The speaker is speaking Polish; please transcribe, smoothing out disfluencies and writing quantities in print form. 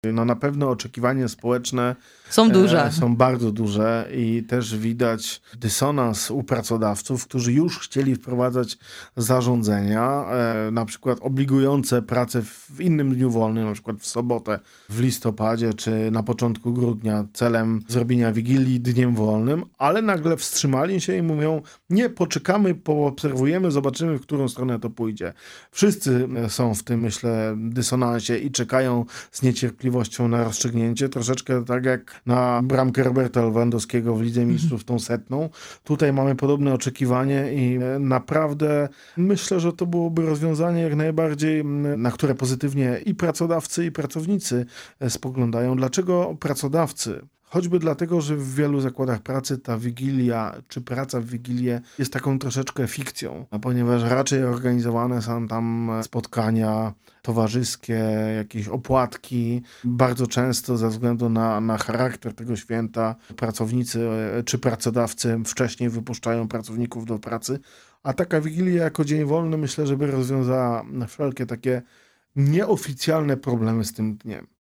No na pewno oczekiwania społeczne Są duże. są bardzo duże i też widać dysonans u pracodawców, którzy już chcieli wprowadzać zarządzenia, na przykład obligujące pracę w innym dniu wolnym, na przykład w sobotę, w listopadzie czy na początku grudnia celem zrobienia Wigilii dniem wolnym, ale nagle wstrzymali się i mówią: nie, poczekamy, poobserwujemy, zobaczymy, w którą stronę to pójdzie. Wszyscy są w tym, myślę, dysonansie i czekają z niecierpliwością na rozstrzygnięcie, troszeczkę tak jak na bramkę Roberta Lewandowskiego w Lidze Mistrzów, tą 100. Tutaj mamy podobne oczekiwanie i naprawdę myślę, że to byłoby rozwiązanie jak najbardziej, na które pozytywnie i pracodawcy, i pracownicy spoglądają. Dlaczego pracodawcy? Choćby dlatego, że w wielu zakładach pracy ta Wigilia, czy praca w Wigilię jest taką troszeczkę fikcją, ponieważ raczej organizowane są tam spotkania towarzyskie, jakieś opłatki. Bardzo często ze względu na charakter tego święta pracownicy czy pracodawcy wcześniej wypuszczają pracowników do pracy, a taka Wigilia jako dzień wolny myślę, że by rozwiązała wszelkie takie nieoficjalne problemy z tym dniem.